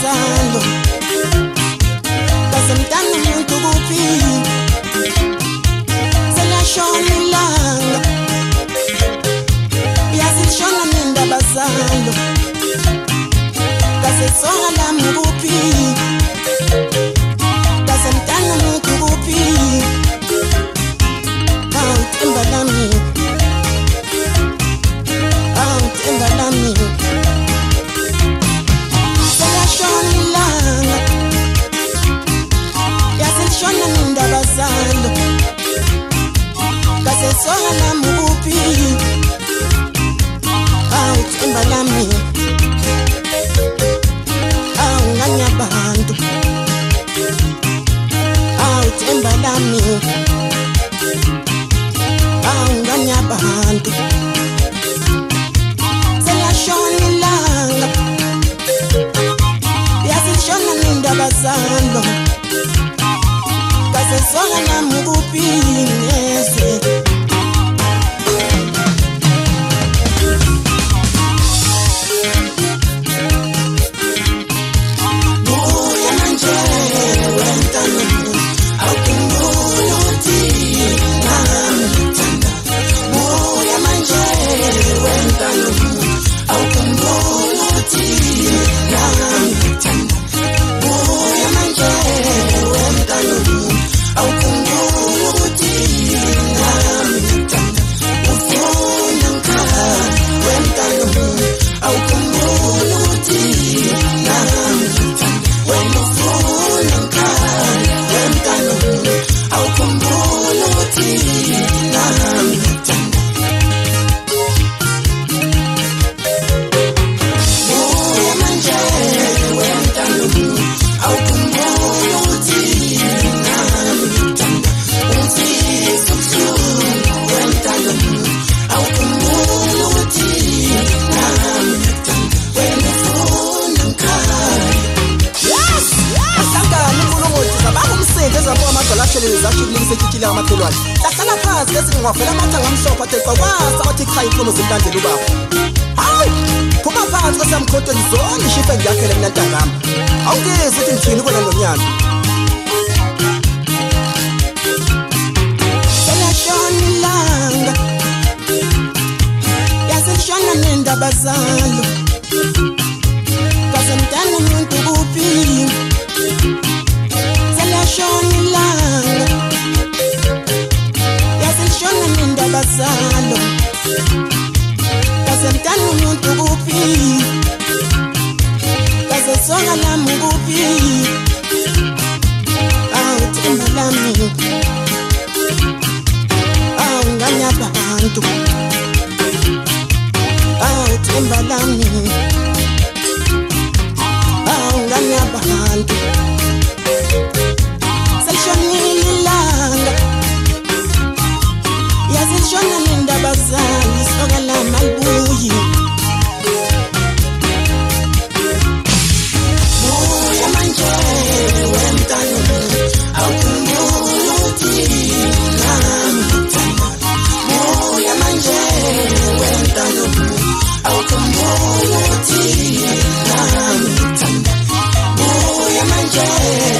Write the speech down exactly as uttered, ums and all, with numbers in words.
ndabazalo kasemntana umuntu kuphi selashona ilanga yazishona nendabazalo kasesonga lami kuphi kasemntana umuntu kuphi awu themba lami awu themba lami yazishona nendabazalo kasesonga lami kuphi awu themba lami awu nganye abantu awu themba lami awu nganye abantu selashona ilanga yazishona nendabazalo kasesonga lami kuphi nezwe amakhelwane lahlala phansi lesi ngwavela amathanga amhlophe athe qwaqwasa athi cha inkolo zimlandela ubaba hayi phuma phansi kwasamkhotho ngizonke ishife ngiyakhele mina ntangami awungezi ukuthi ngithini kwena nomnyaka selashona ilanga yazishona nendabazalo kasemntana umuntu kuphi selashona ilanga yazishona nendabazalo kasemntana umuntu kuphi kasesonga lami kuphi awu themba lami awu nganye abantu awu themba lami awu nganye abantu selishonile ilanga yazishona nendabazalo isoka lami alibuyi buya manje wemntana awukhumbula ukuthi nami ngithanda buya manje wemntana awukhumbula ukuthi nami ngithanda buya manje